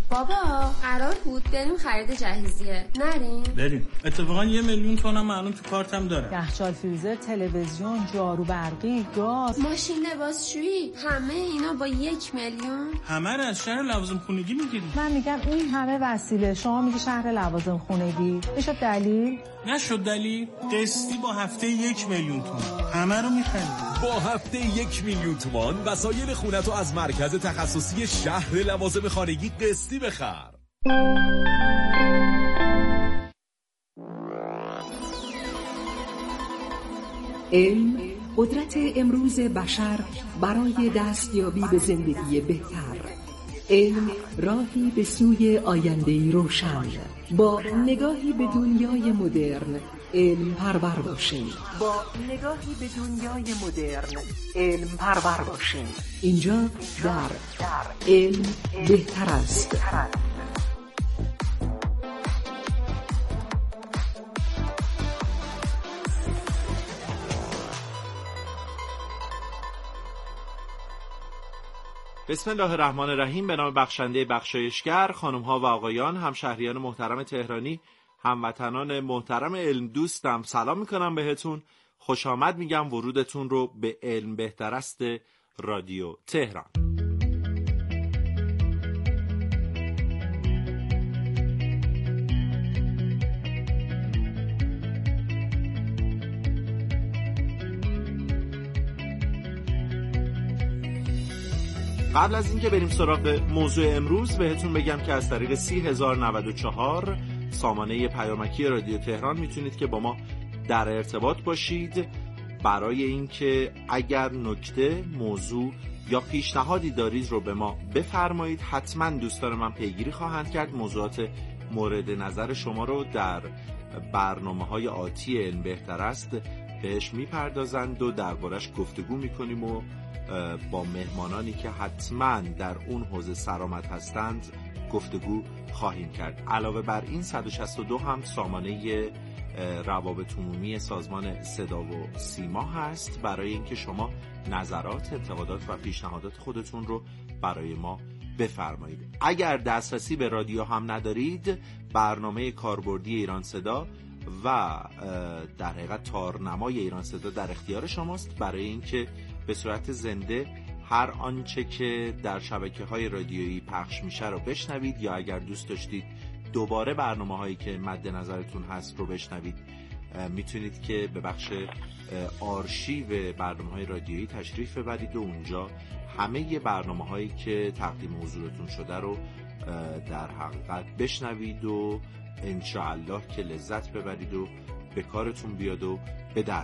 بابا قرار بود بریم خرید جهیزیه، نریم؟ بریم. اتفاقا 1 میلیون تومنم الان تو کارتم داره. یخچال، فریزر، تلویزیون، جارو برقی، گاز، ماشین لباسشویی، همه اینا با 1 میلیون؟ همه رو از شهر لوازم خونگی میگیری. من میگم این همه وسیله، شما میگی شهر لوازم خونگی. میشه دلیل؟ نشد دلیل. قسطی با هفته 1 میلیون تومان همه رو میخریم. با هفته 1 میلیون تومان وسایل خونتو از مرکز تخصصی شهر لوازم خانگی قسطی بخر. علم قدرت امروز بشر برای دستیابی به زندگی بهتر. علم راهی به سوی آینده‌ای روشن. با نگاهی به دنیای مدرن علم پرور باشید. علم پرور باشید. اینجا در علم بهتر است. بسم الله الرحمن الرحیم. به نام بخشنده بخشایشگر، خانم ها و آقایان، همشهریان محترم تهرانی، هموطنان محترم علم دوستم، سلام میکنم بهتون. خوش آمد میگم ورودتون رو به علم بهتر است رادیو تهران. قبل از اینکه بریم سراغ موضوع امروز بهتون بگم که از طریق 30,094 سامانه پیامکی رادیو تهران میتونید که با ما در ارتباط باشید برای اینکه اگر نکته، موضوع یا پیشنهادی دارید رو به ما بفرمایید. حتما دوستان من پیگیری خواهند کرد. موضوعات مورد نظر شما رو در برنامه‌های آتی علم بهتر است بهش میپردازند و دربارش گفتگو میکنیم و با مهمانانی که حتما در اون حوزه سرآمد هستند گفتگو خواهیم کرد. علاوه بر این 162 هم سامانه روابط عمومی سازمان صدا و سیما هست برای اینکه شما نظرات، انتقادات و پیشنهادات خودتون رو برای ما بفرمایید. اگر دسترسی به رادیو هم ندارید، برنامه کاربردی ایران صدا و در حقیقت تارنمای ایران صدا در اختیار شماست برای اینکه به صورت زنده هر آنچه که در شبکه‌های رادیویی پخش میشه رو بشنوید، یا اگر دوست داشتید دوباره برنامه‌هایی که مد نظرتون هست رو بشنوید، میتونید که به بخش آرشیو برنامه‌های رادیویی تشریف ببرید و اونجا همه برنامه‌هایی که تقدیم حضورتون شده رو در حقیقت بشنوید و انشاءالله که لذت ببرید و به کارتون بیاد و به درد.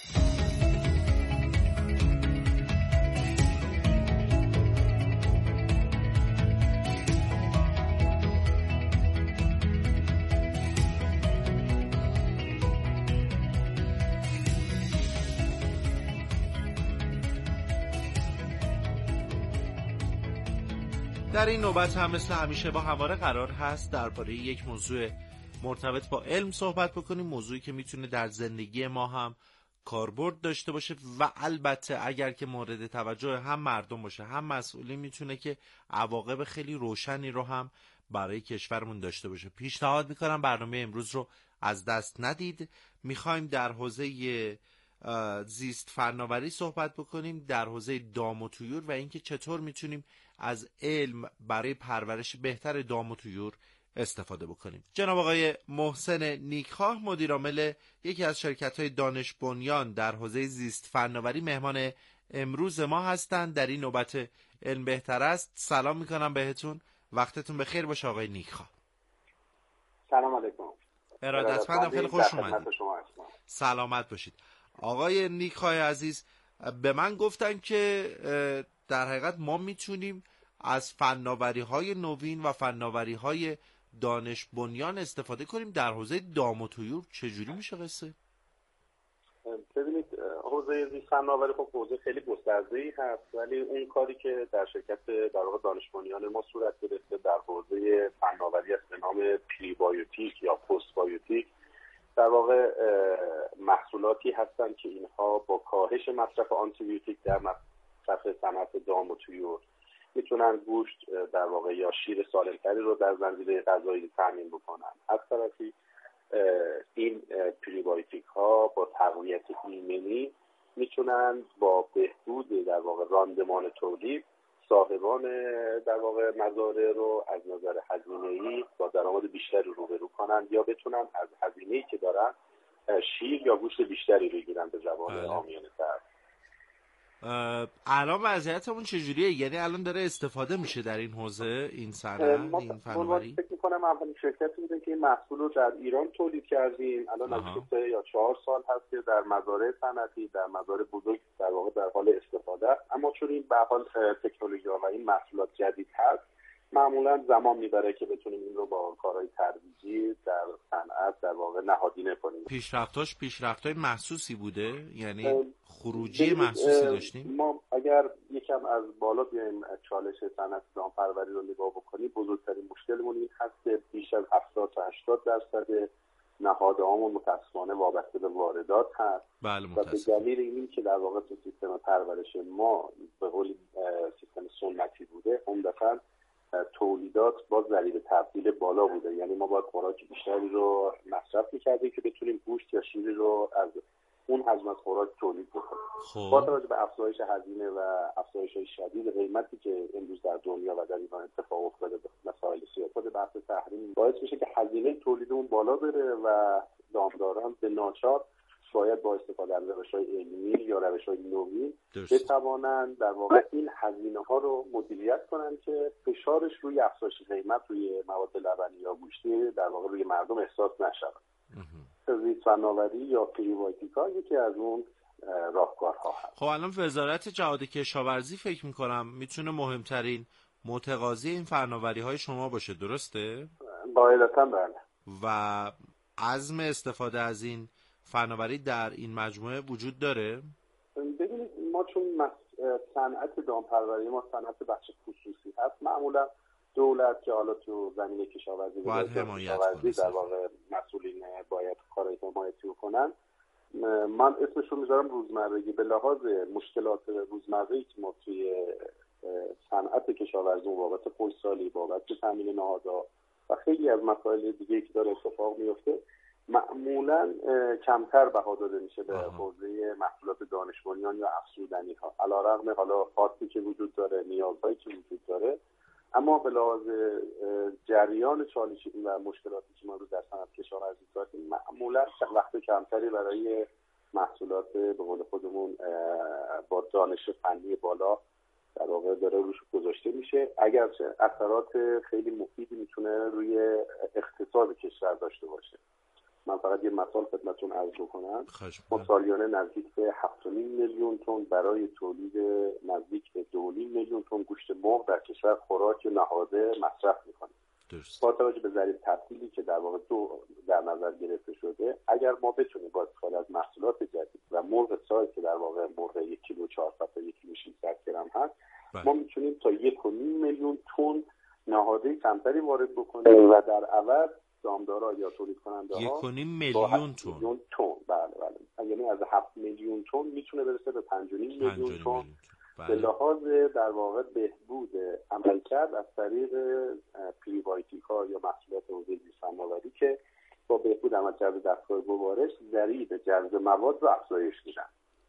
در این نوبت هم مثل همیشه با همواره قرار هست درباره یک موضوع مرتبط با علم صحبت بکنیم، موضوعی که میتونه در زندگی ما هم کاربرد داشته باشه و البته اگر که مورد توجه هم مردم باشه هم مسئولین میتونه که عواقب خیلی روشنی رو هم برای کشورمون داشته باشه. پیشنهاد میکنم برنامه امروز رو از دست ندید. میخوایم در حوزه زیست فناوری صحبت بکنیم، در حوزه دام و طیور و اینکه چطور میتونیم از علم برای پرورش بهتر دام و طیور استفاده بکنیم. جناب آقای محسن نیکخواه، مدیر عامل یکی از شرکت‌های دانش بنیان در حوزه زیست فناوری، مهمان امروز ما هستند در این نوبت علم بهتر است. سلام میکنم بهتون، وقتتون بخیر باشه آقای نیکخواه. سلام علیکم. ارادتمندم، خیلی خوش اومدید. سلامت باشید. آقای نیکخواه عزیز، به من گفتن که در حقیقت ما میتونیم از فناوری‌های نوین و فناوری‌های دانش بنیان استفاده کنیم در حوزه دام و طیور. چجوری میشه قصه؟ ببینید، حوزه زیست فناوری خب حوزه خیلی گسترده‌ای هست، ولی اون کاری که در شرکت در واقع دانش بنیان ما صورت گرفته در حوزه فناوری است به نام پریبایوتیک یا پست بایوتیک، در واقع محصولاتی هستند که اینها با کاهش مصرف آنتی بیوتیک در مصرف صنعت دام و طیور میتونن گوشت در واقع یا شیر سالمتری رو در زنجیره غذایی تامین بکنن. از طرفی این پریبایوتیک ها با تقویت ایمنی میتونن با بهبود در واقع راندمان تولید صاحبان در واقع مزارع رو از نظر هزینه‌ای با درآمد بیشتری روبرو کنن یا بتونن از هزینه‌ای که دارن شیر یا گوشت بیشتری بگیرن به زبان عامیانه‌تر. الان وضعیتمون چجوریه؟ یعنی الان داره استفاده میشه در این حوزه، این صنعت، این فناوری؟ فکر می‌کنم اولین شرکتی بوده که این محصول رو در ایران تولید کردیم. الان از 3 یا 4 سال هست که در مزارع صنعتی، در مزارع بزرگ در واقع در حال استفاده است. اما چون این به حال تکنولوژی و این محصولات جدید هست، معمولا زمان میبره که بتونیم این رو با کارهای ترویجی در صنعت در واقع نهادینه کنیم. پیشرفت‌های محسوسی بوده؟ یعنی خروجی محسوسی داشتیم؟ ما اگر یکم از بالا بیایم چالش صنعت دامپروری رو نگاه بکنیم، بزرگترین مشکلمون این هست که بیش از 70 تا 80% نهادهامون متأسفانه وابسته به واردات هست. بله، و به دلیل این که در واقع تو سیستم پرورش ما به قول سیستم سنتی بوده، عمدتاً تولیدات با ضریب تبدیل بالا بوده. یعنی ما باید خوراک بیشتری رو مصرف می‌کردیم که بتونیم گوشت یا شیری رو از اون حجم از خوراک تولید بکنیم. با توجه به افزایش هزینه و افزایش شدید قیمتی که امروز در دنیا و در ایران اتفاق افتاده، مسائل سیاست بحث تحریم باعث میشه که هزینه تولید اون بالا بره و دامداران به ناچار باید با استفاده از روش‌های علمی یا روش‌های نوین بتوانند در واقع این هزینه‌ها رو مدیریت کنند که فشارش روی افزایش قیمت روی مواد لبنی یا گوشتی در واقع روی مردم احساس نشود. زیست فناوری یا پریبایوتیکا یکی از اون راهکارها هست. خب الان وزارت جهاد کشاورزی فکر می‌کنم میتونه مهمترین متقاضی این فناوری‌های شما باشه، درسته؟ قاعدتاً بله. و عزم استفاده از این فناوری در این مجموعه وجود داره؟ ببینید ما چون صنعت دامپروری ما صنعت بخش خصوصی هست، معمولا دولت که حالا تو زمینه کشاورزی باید حمایت کنه، در واقع مسئولین باید کارهای حمایتی کنن. من اسمش رو میذارم روزمرگی. به لحاظ مشکلات روزمره‌ای که ما توی صنعت کشاورزی بابت پشتسالی، بابت تامین نهادها و خیلی از مسائل دیگه که داره اتفاق میفته، معمولا کمتر بها داده میشه به حوزه محصولات دانش بنیان یا افزودنی ها، علیرغم حالا خاصی که وجود داره، نیازهایی که وجود داره، اما به لحاظ جریان چالشی و مشکلاتی که ما رو در صنعت کشاورزی داریم، معمولا وقت کمتری برای محصولات به قول خودمون با دانش فنی بالا در واقع داره روش گذاشته میشه، اگرچه اثرات خیلی مفیدی میتونه روی اقتصاد کشور داشته باشه. من فقط یه مثال خدمتتون عرض بکنم. ما سالیانه نزدیک به 7.5 میلیون تن برای تولید نزدیک به 2.5 میلیون تن گوشت مرغ در کشور خوراک نهاده مصرف میکنیم. با توجه به ضریب تبدیلی که در واقع در نظر گرفته شده، اگر ما بتونیم با استفاده از محصولات جدید و مرغ سایز که در واقع مرغ 1 کیلو 400 تا 1 کیلو 600 گرم هست، ما میتونیم تا 1.5 میلیون تن نهاده کمتری وارد بکنیم و در عوض دامدارا یا تولید کننده ها 1.5 میلیون تن بله یعنی از 7 میلیون تن میتونه برسه به 5.5 میلیون تن به لحاظ در واقع بهبود عملکرد از طریق پریبایوتیکا یا محصولات حوزه زیست فناوری که با بهبود عملکرد دستگاه گوارش ضریب جذب مواد رو افزایش میدن.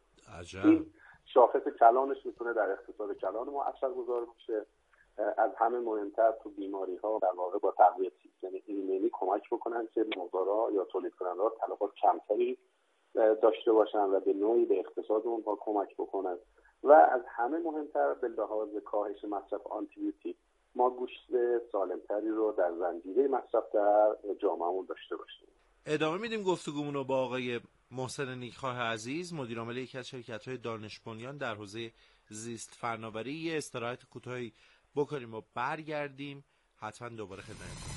این شاخص کلانش میتونه در اقتصاد کلان ما اثرگذار باشه. از همه مهمتر تو بیماری ها در واقع با تقویت سیستم ایمنی کمک بکنن که مزارع یا تولید کننده ها تلفات کمتری داشته باشن و به نوعی به اقتصاد اونها کمک بکنن. و از همه مهمتر به لحاظ کاهش مصرف آنتیبیوتیک ما گوشت سالمتری رو در زنجیره مصرف در جامعهمون داشته باشیم. ادامه میدیم گفتگومون رو با آقای محسن نیکخواه عزیز، مدیر عامل یکی از شرکت‌های دانش بنیان در حوزه زیست فناوری. یه استراحت کوتاهی بکنیم و برگردیم حتما دوباره خدمتتون.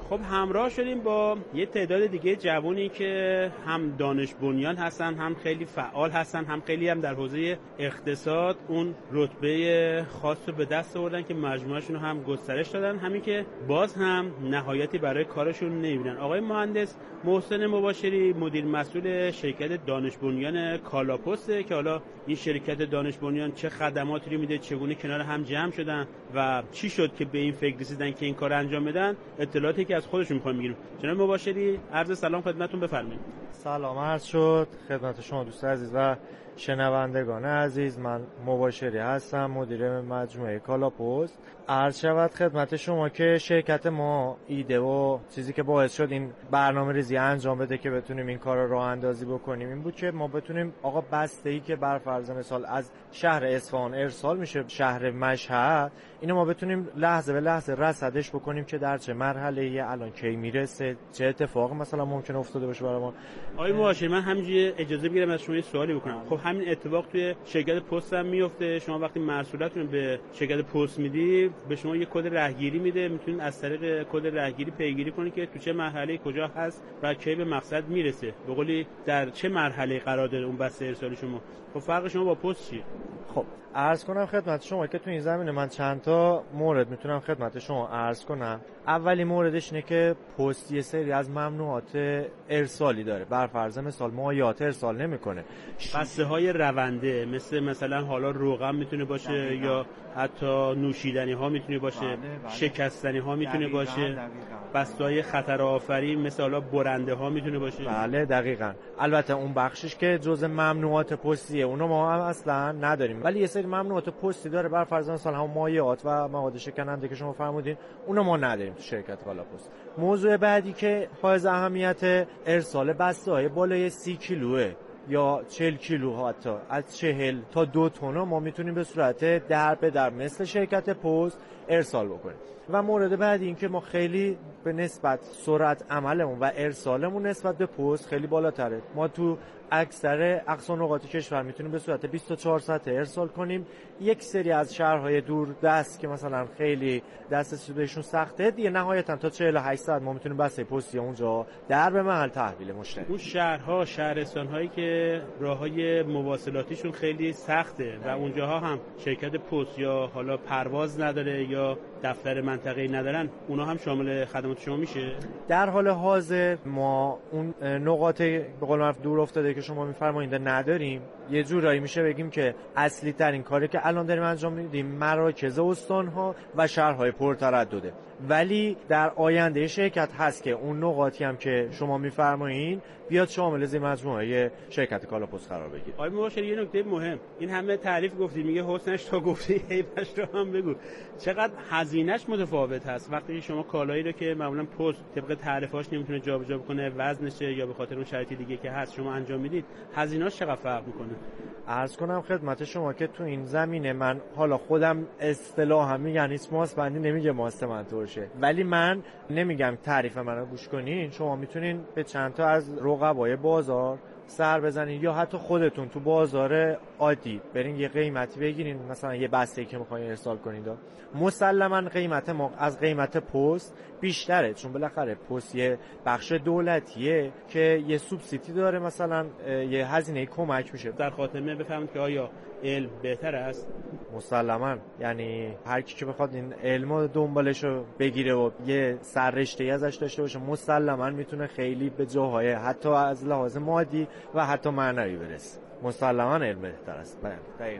خب همراه شدیم با یه تعداد دیگه جوانی که هم دانش بنیان هستن، هم خیلی فعال هستن، هم خیلی هم در حوزه اقتصاد اون رتبه خاص رو به دست آوردن که مجموعه‌شون رو هم گسترش دادن، همین که باز هم نهایتی برای کارشون نمیبینن. آقای مهندس محسن مباشری مدیر مسئول شرکت دانش بنیان کالاپوسته که حالا این شرکت دانش بنیان چه خدماتی رو میده، چگونه کنار هم جمع شدن و چی شد که به این فکر رسیدن که این کار انجام بدن، اطلاعاتی که از خودشون می‌خوایم بگیریم. جناب مباشری عرض سلام خدمتتون، بفرمایید. سلام عرض شد خدمت شما دوست عزیز و شنوندگان عزیز. من مباشری هستم، مدیر مجموعه کالاپوست. عرض شود خدمت شما که شرکت ما ایده و چیزی که باعث شد این برنامه‌ریزی انجام بده که بتونیم این کار رو راه اندازی بکنیم این بود که ما بتونیم آقا بسته‌ای که بر فرض مثال از شهر اصفهان ارسال میشه شهر مشهد، اینو ما بتونیم لحظه به لحظه رصدش بکنیم که در چه مرحله‌ای الان کی میرسه، چه اتفاقی مثلا ممکنه افتاده باشه برای ما. آقای مباشری من همینجوری اجازه بگیرم از شما یه سوالی بکنم. خب همین اتفاق توی شرکت پست هم میفته، شما وقتی محصولاتتون به شرکت پست میدی به شما یه کد راهگیری میده، میتونید از طریق کد راهگیری پیگیری کنید که تو چه مرحله کجا هست و کی به مقصد میرسه، به قولی در چه مرحله قرار داره اون بسته ارسال شما. خب فرق شما با پست چیه؟ خب عرض کنم خدمت شما که تو این زمینه من چند تا مورد میتونم خدمت شما عرض کنم. اولی موردش اینه که پست یه سری از ممنوعات ارسالی داره، بر فرض مثال مایعات ارسال نمیکنه، بسته های رونده مثلا حالا روغن میتونه باشه یا حتی نوشیدنی ها میتونه باشه، شکستنی ها میتونه باشه، بسته های خطر آفرین مثل حالا برنده ها میتونه باشه. بله دقیقاً. البته اون بخشش که جزء ممنوعات پستیه اونو ما هم اصلا نداریم، ولی یه سری ممنوعات پستی داره، بر فرض مثال هم مایعات و مواد شکننده که شما فرمودین اونو ما نداریم تو شرکت کالاپوست. موضوع بعدی که حائز اهمیت ارسال بسته‌های بالای 30 کیلوه یا 40 کیلو، حتی از 40 تا 2 تن ما میتونیم به صورت در به در مثل شرکت پست ارسال بکنیم. و مورد بعدی این که ما خیلی به نسبت سرعت عملمون و ارسالمون نسبت به پست خیلی بالاتره. ما تو اکثر اقصا نقاط کشور میتونیم به صورت 24 ساعته ارسال کنیم. یک سری از شهرهای دور دست که مثلا خیلی دسترسی بهشون سخته دیگه، نهایتا تا 48 ساعت ما میتونیم بسته پستی اونجا در به محل تحویل مشتری. اون شهرها شهرستان‌هایی که راههای مواصلاتیشون خیلی سخته و اونجاها هم شرکت پست یا حالا پرواز نداره یا دفتر منطقه‌ای ندارن، اونا هم شامل خدمات شما میشه؟ در حال حاضر ما اون نقاط به قول معروف دور افتاده که شما میفرمایید نداریم. یه جورایی میشه بگیم که اصلی ترین کاری که الان داریم انجام میدیم مراکز استان‌ها و شهرهای پرتردده، ولی در آینده شرکت هست که اون نقاطی هم که شما میفرمایید بیاد شامل از مجموعه شرکت کالاپوست قرار بگیره. آقای مباشری یه نکته مهم، این همه تعریف گفتی، میگه حسنش تا گفتی عیبش رو هم بگو. چقدر هزینه‌اش متفاوت هست وقتی شما کالایی رو که معمولا پست طبق تعرفه‌اش نمیتونه جابجا بکنه، وزنشه یا به خاطر اون شرایط دیگه که هست شما انجام میدید، هزینه‌اش چقدر فرق میکنه؟ عرض کنم خدمت شما که تو این زمینه من حالا خودم اصطلاحا میگن اسماس بندی نمیگه ماست من ترشه، ولی من نمیگم تعریف منو گوش کنین، شما میتونین به چند تا از رقبای بازار سر بزنین یا حتی خودتون تو بازار عادی برین یه قیمتی بگیرین، مثلا یه بسته‌ای که میخواین ارسال کنید مسلما قیمت ما از قیمت پست بیشتره، چون بالاخره پست یه بخش دولتیه که یه سوبسیدی داره، مثلا یه هزینه کمک میشه. در خاتمه بفهمید که آیا علم بهتر است؟ مسلما، یعنی هر کی که بخواد این علمو دنبالشو بگیره و یه سررشته‌ای ازش داشته باشه مسلما میتونه خیلی به جاهای حتی از لحاظ مادی و حتی معنوی برسه. مسلما علم بهتر است. دقیقاً.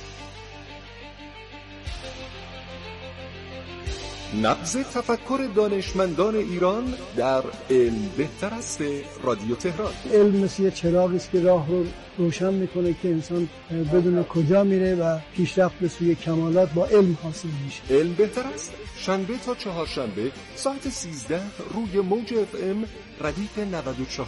نبض تفکر دانشمندان ایران در علم بهتر است رادیو تهران. علم مثل یه چراغی است که راه رو روشن میکنه که انسان بدون کجا میره و پیشرفت به سوی کمالات با علم حاصل میشه. علم بهتر است شنبه تا چهارشنبه ساعت 13 روی موج FM ردیف 94.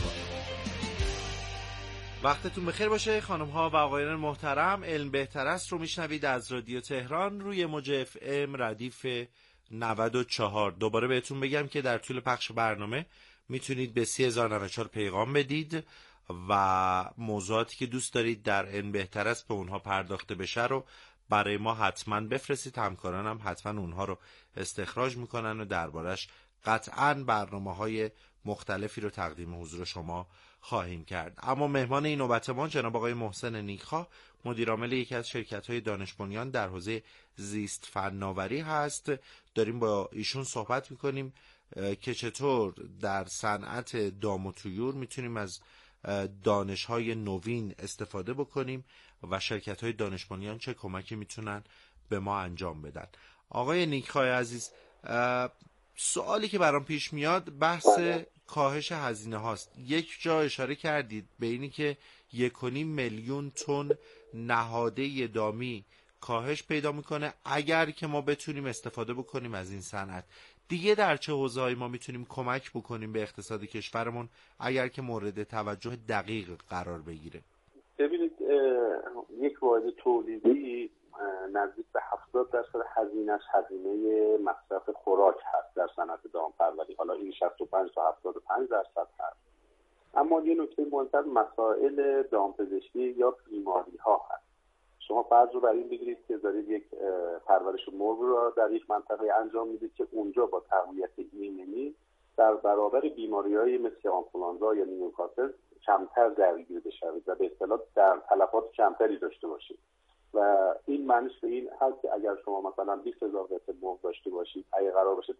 وقتتون بخیر باشه خانم ها و آقایان محترم. علم بهتر است رو میشنوید از رادیو تهران روی موج FM ردیف 94. دوباره بهتون بگم که در طول پخش برنامه میتونید به 30,094 پیغام بدید و موضوعاتی که دوست دارید در علم بهتر است به اونها پرداخته بشه رو برای ما حتما بفرستید. همکارانم حتما اونها رو استخراج میکنن و دربارش قطعاً برنامه‌های مختلفی رو تقدیم حضور شما خواهیم کرد. اما مهمان این نوبت ما جناب آقای محسن نیکخواه، مدیر عامل یکی از شرکت‌های دانش بنیان در حوزه زیست فناوری هست. داریم با ایشون صحبت می‌کنیم که چطور در صنعت دام و طیور میتونیم از دانش‌های نوین استفاده بکنیم و شرکت‌های دانش بنیان چه کمکی میتونن به ما انجام بدن. آقای نیکخواه عزیز، سوالی که برام پیش میاد بحث کاهش هزینه هاست. یک جا اشاره کردید به اینی که 1.5 میلیون تن نهاده دامی کاهش پیدا میکنه اگر که ما بتونیم استفاده بکنیم از این صنعت. دیگه در چه حوزه‌ای ما میتونیم کمک بکنیم به اقتصاد کشورمون اگر که مورد توجه دقیق قرار بگیره؟ ببینید، یک واحد تولیدی نزدیک به 70% هزینه‌اش هزینه مصرف خوراک هست در صنعت دامپروری. حالا این 65 تا 75% هست. اما یه نکته مهمتر مسائل دامپزشکی یا بیماری ها هست. شما فرض رو بر این بگیرید که دارید یک پرورش مرغ رو در یک منطقه انجام میدید که اونجا با تقویت ایمنی در برابر بیماری‌های مثل آنفولانزا یا نیوکاسل کمتر درگیر بشوید و به اصطلاح در تلفات کمتری داشته باشید. و این معنیش به این هست که اگر شما مثلا 20,000 قطعه مرغ داشته باشید، اگه قرار باشه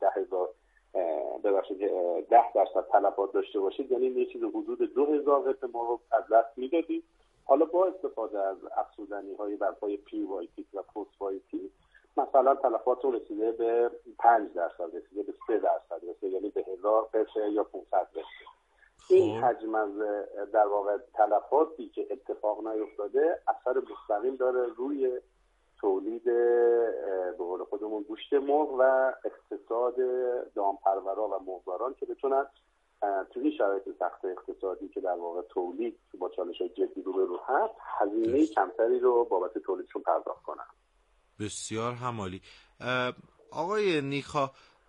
10% تلفات داشته باشید، یعنی یه چیز حدود 2,000 قطعه مرغ از دست میدادید. حالا با استفاده از افزودنی‌های بر پایه پری‌وایتیک و پست‌وایتیک مثلا تلفات رسیده به 5%، رسیده به 3%، رسیده یعنی به 1000 قطعه یا 500 قطعه. این حجم از در واقع تلفاتی که اتفاق نیفتاده اثر مستقیم داره روی تولید به قول خودمون گوشت مرغ و اقتصاد دامپرورا و مرغداران که بتونن توی این شرایط سخت اقتصادی که در واقع تولید با چالش‌های جدی رو هست هزینه کمتری رو بابت تولیدشون پرداخت کنن. بسیار همالی. آقای نیکخواه،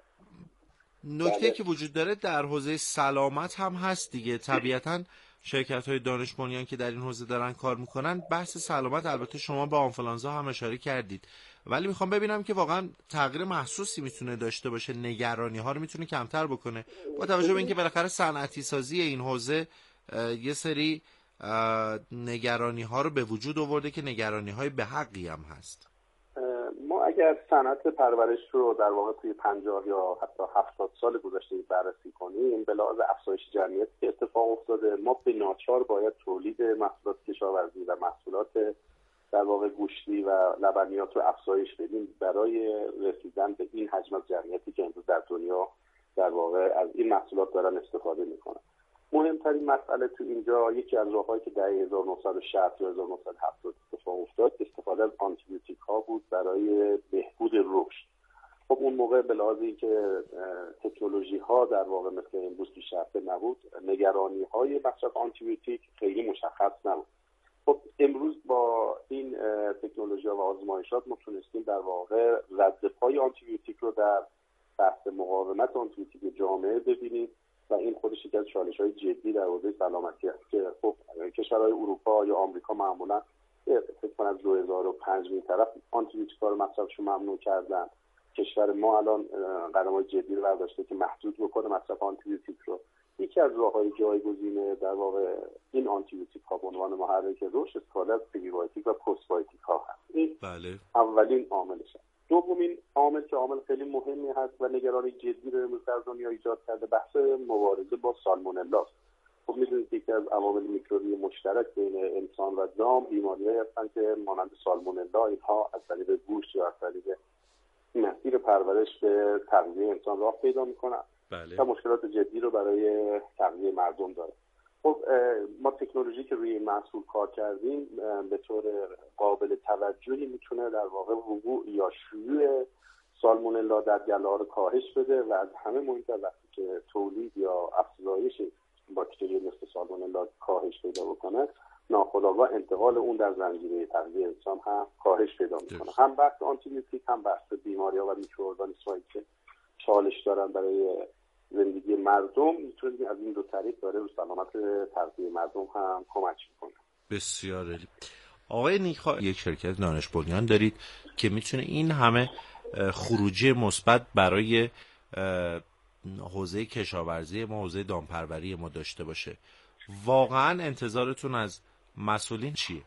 نکته که وجود داره در حوزه سلامت هم هست دیگه. طبیعتاً شرکت‌های دانش بنیان که در این حوزه دارن کار میکنن، بحث سلامت، البته شما به آنفولانزا هم اشاره کردید، ولی میخوام ببینم که واقعا تغییر محسوسی میتونه داشته باشه، نگرانی ها رو میتونه کمتر بکنه با توجه به اینکه بالاخره صنعتی سازی این حوزه یه سری نگرانی ها رو به وجود آورده که نگرانی های به حقی هم هست. ما اگر صنعت پرورش رو در واقع توی 50 یا حتی 70 سال گذشته بررسی کنیم، به لحاظ افزایش جمعیت که اتفاق افتاده، ما به ناچار باید تولید محصولات کشاورزی و محصولات در واقع گوشتی و لبنیات رو افزایش بدیم برای رسیدن به این حجم از جمعیتی که امروز در دنیا در واقع از این محصولات دارن استفاده میکنن. مهمترین مسئله تو اینجا یکی از راههایی که در 1960 یا 1970 اتفاق افتاد استفاده از آنتیبیوتیک ها بود برای بهبود رشد. خب اون موقع به لحاظ اینکه تکنولوژی ها در واقع مثل امروز پیشرفته نبود، نگرانی های مصرف آنتیبیوتیک خیلی مشخص نبود. خب امروز با این تکنولوژی ها و آزمایشات ما تونستیم در واقع رد پای آنتیبیوتیک رو در بحث مقاومت آنتیبیوتیک جامعه ببینیم و این خودش یکی از چالش‌های جدی در حوزه سلامتی است که خب کشورهای اروپا یا آمریکا معمولا فکر کنم از 2005 این طرف آنتیبیوتیک‌ها رو مصرفشون ممنوع کردن. کشور ما الان قدم‌های جدی رو برداشته که محدود بکنه مصرف آنتیبیوتیک رو. یکی از راه‌های جایگزین در واقع این آنتیبیوتیک‌ها به عنوان محرک رشد استفاده از پری‌بایوتیک و پست‌بایوتیک‌ها هست. این اولین عاملشه. دومین عامل که عامل خیلی مهمی هست و نگرانی جدی رو امروز در دنیا ایجاد کرده بحث مبارزه با سالمونلا است. خب می‌دونید یکی از عوامل میکروبی مشترک بین انسان و دام بیماری‌هایی هستند که مانند سالمونلا اینها از طریق گوشت یا از طریق مسیر پرورش به تغذیه انسان راه پیدا می‌کنند و مشکلات جدی رو برای تغذیه مردم داره. خب ما تکنولوژی که روی این محصول کار کردیم به طور قابل توجهی میتونه در واقع وقوع یا شیوع سالمونلا در گله رو کاهش بده و از همه مهمتر وقتی که تولید یا افزایش باکتری مثل سالمونلا کاهش پیدا بکنه، ناخودآگاه انتقال اون در زنجیره تغذیه انسان هم کاهش پیدا میکنه. هم بحث آنتیبیوتیک هم بحث بیماری‌ها و میکروارگانیسم‌هایی که چالش دارن برای زندگی مردم میتونید از این دو طریق داره رو سلامت تغذیه مردم هم کمک میکنه. بسیار عالی. آقای نیکخواه، یک شرکت دانش بنیان دارید که میتونه این همه خروجی مثبت برای حوزه کشاورزی ما، حوزه دامپروری ما داشته باشه. واقعا انتظارتون از مسئولین چیه؟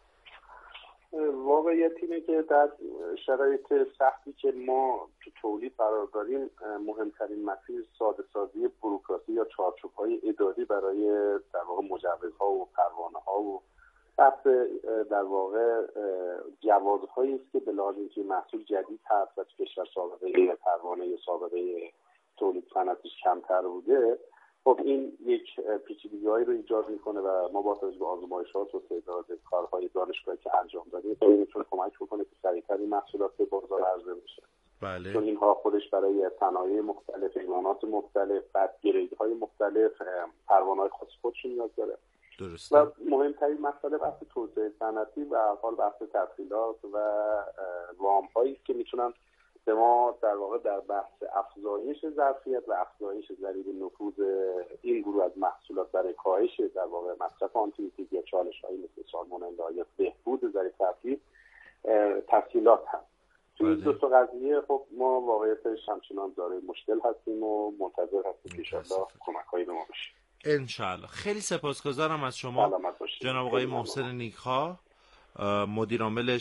واقعیت اینه که در شرایط سختی که ما تو تولید قرار داریم، مهمترین مسیر ساده سازی بوروکراسی یا چارچوب‌های اداری برای در واقع مجوزها و پروانه‌ها و بحث در واقع جوازهایی است که به لحاظ اینکه محصول جدید هست و تو کشور سابقه پروانه یا سابقه تولید صنعتیش کمتر بوده، خب این یک پیچیدگی‌هایی رو ایجاد میکنه و ما با توجه به آزمایشات و تعداد کارهای دانشگاهی که انجام دادیم این میتونه کمک بکنه که سریعتر این محصولات به بازار عرضه بشه. بله. چون اینها خودش برای صنایع مختلف، ایمانات مختلف، بعد گریدهای مختلف، پروانه‌های خاص خودش نیاز داره. درسته. و مهمترین مسئله بحث توسعه صنعتی و حال بحث تسهیلات و وام‌هایی است که میتونن به ما در واقع در بحث افزایش ظرفیت و افزایش ضریب نفوذ این گروه از محصولات برای کاهش در واقع مصرف آنتیبیوتیک یا چالش‌هایی مثل سالمونلا یا بهبود ضریب ترفیع تسهیلات هست. توی این دو تا قضیه خب ما واقعیتش همچنان دارای مشکل هستیم و منتظر هستیم که انشاءالله کمک‌هایی به ما بشه. انشاءالله. خیلی سپاسگزارم از شما جناب آقای محسن نیکخواه، مدیر عامل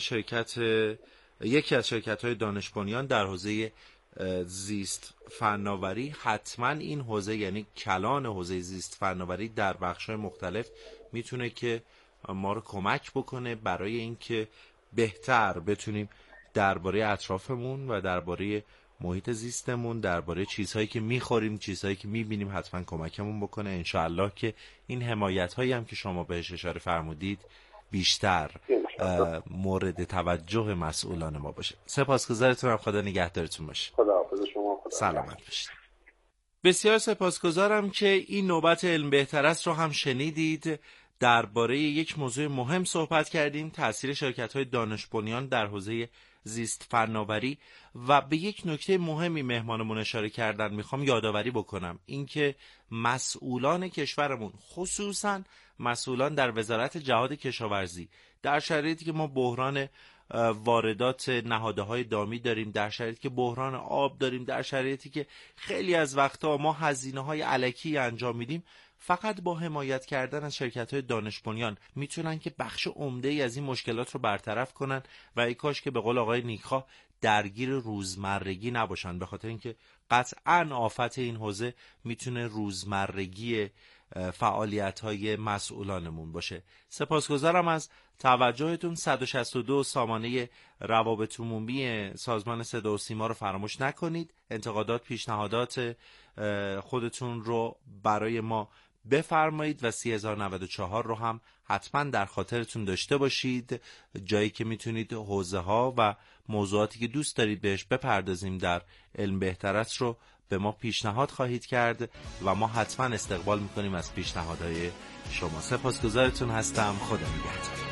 یکی از شرکت‌های دانش بنیان در حوزه زیست فناوری. حتما این حوزه، یعنی کلان حوزه زیست فناوری در بخش‌های مختلف، میتونه که ما رو کمک بکنه برای اینکه بهتر بتونیم درباره اطرافمون و درباره محیط زیستمون، درباره چیزهایی که میخوریم، چیزهایی که میبینیم حتما کمکمون بکنه. انشاءالله که این حمایت‌هایی هم که شما بهش اشاره فرمودید بیشتر مورد توجه مسئولان ما باشه. سپاسگزارتونم. خدا نگهدارتون باشه. خداحافظ شما. سلامت باشید. بسیار سپاسگزارم که این نوبت علم بهتر است رو هم شنیدید. درباره یک موضوع مهم صحبت کردیم، تأثیر شرکت‌های دانش بنیان در حوزه زیست فناوری، و به یک نکته مهمی مهمانمون اشاره کردن. میخوام یادآوری بکنم اینکه مسئولان کشورمون، خصوصا مسئولان در وزارت جهاد کشاورزی، در شرایطی که ما بحران واردات نهادهای دامی داریم، در شرایطی که بحران آب داریم، در شرایطی که خیلی از وقتا ما هزینه‌های الکی انجام میدیم، فقط با حمایت کردن از شرکت‌های دانش بنیان میتونن که بخش عمده‌ای از این مشکلات رو برطرف کنن و ای کاش که به قول آقای نیکخواه درگیر روزمرگی نباشن، به خاطر اینکه قطعاً آفت این حوزه میتونه روزمرگی فعالیت‌های مسئولانمون باشه. سپاسگزارم از توجهتون. 162 سامانه روابط عمومی سازمان صدا و سیما رو فراموش نکنید. انتقادات، پیشنهادات خودتون رو برای ما بفرمایید و 30,094 رو هم حتما در خاطرتون داشته باشید، جایی که میتونید حوزه ها و موضوعاتی که دوست دارید بهش بپردازیم در علم بهتر است رو به ما پیشنهاد خواهید کرد و ما حتما استقبال میکنیم از پیشنهادهای شما. سپاسگزارتون هستم. خدا نگهدار.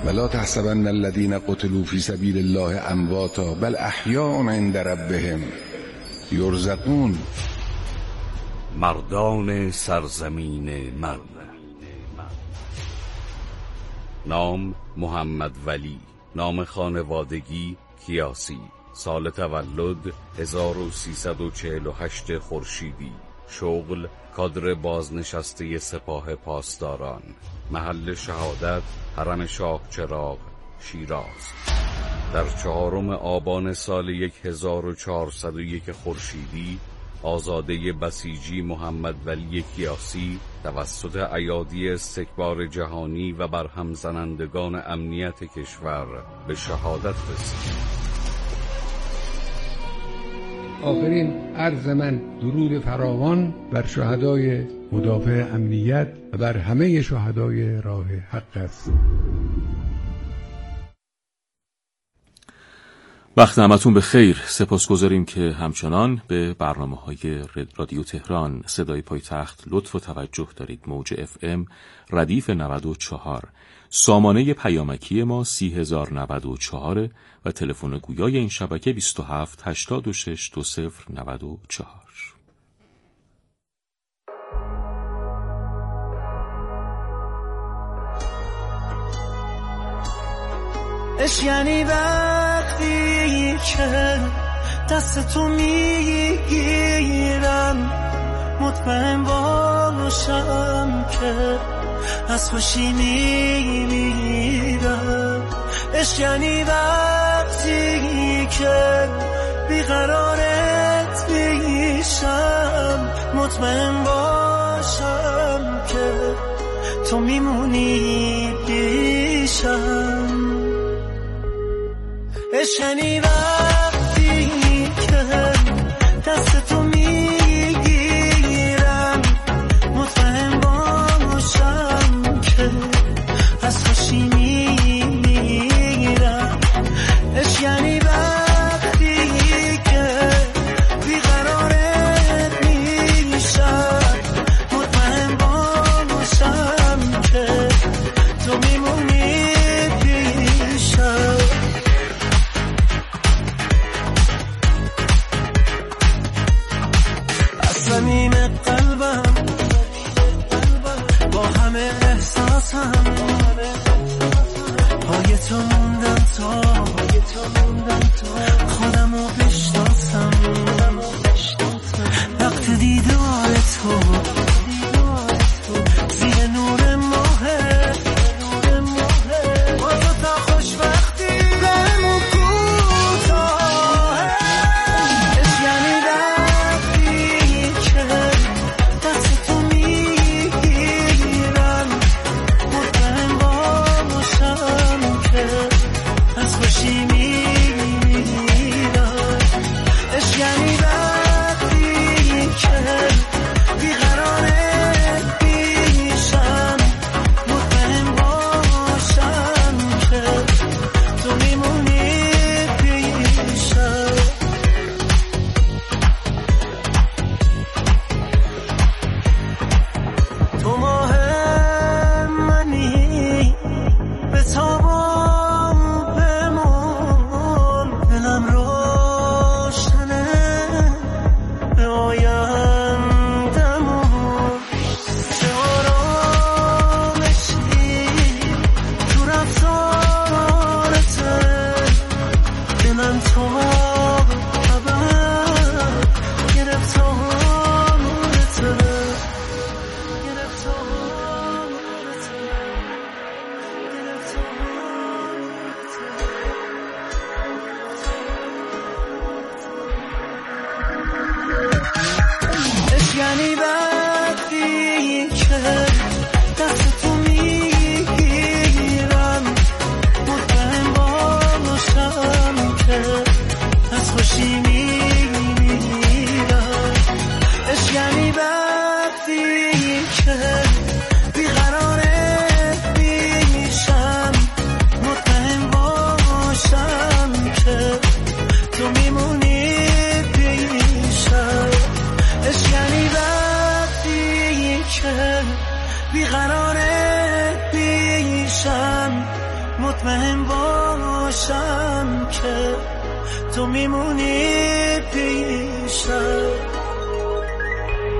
ولا تحسبن الذين قتلوا في سبيل الله امواتا بل احیاء عند ربهم یرزقون. مردان سرزمین من. نام محمد ولی، نام خانوادگی کیاسی، سال تولد 1348 خورشیدی، شغل کادر بازنشسته سپاه پاسداران، محل شهادت حرم شاه چراغ شیراز. در 4 آبان سال 1401 خورشیدی آزاده بسیجی محمد ولی کیاسی توسط ایادی استکبار جهانی و برهم زنندگان امنیت کشور به شهادت رسید. آخرین عرض من درود فراوان بر شهدای مدافع امنیت و بر همه شهدای راه حق است. وقت همتون به خیر. سپاسگزاریم که همچنان به برنامه‌های رادیو تهران صدای پایتخت لطف و توجه دارید. موج FM ردیف 94، سامانه پیامکی ما 30094 و تلفن گویای این شبکه 27 86 2094. اش یعنی وقتی که دست تو میگیرم مطمئن باشم که از خوشی میمیرم. اش یعنی وقتی که بیقرارت میشم مطمئن باشم که تو میمونی پیشم. اش یعنی وقتی که دست تو میگیرم مطمئن باشم که از خوشی میمیرم. اش یعنی وقتی که بیقرارت میشم مطمئن باشم که تو میمونی پیشم. صمیم قلبم با همه احساسم پای تو موندم تا خودمو بشناسم. وقت دیدار تو زیر نور ماه با تو تا خوشبختی دلمو کوتاه. اش یعنی دست تو میگیرم مطمئن باشم که از خوشی میمیرم. اش یعنی وقتی که بیقرارت پیشم مطمئن باشم که تو میمونی پیشم. تو ماه منی به تاب و بمون دلم روشنه به آیندمون. چه آرامشی تو رفتارته دلم تو ابد گرفتارته. اش یعنی وقتی که دست تو میگیرم مطمئن باشم که از خوشی میمیرم. اش یعنی وقتی که بیقرارت میشم مطمئن باشم که تو میمونی پیشم. اش یعنی وقتی که بیقرارت میشم مطمئن باشم که تو میمونی پیشم.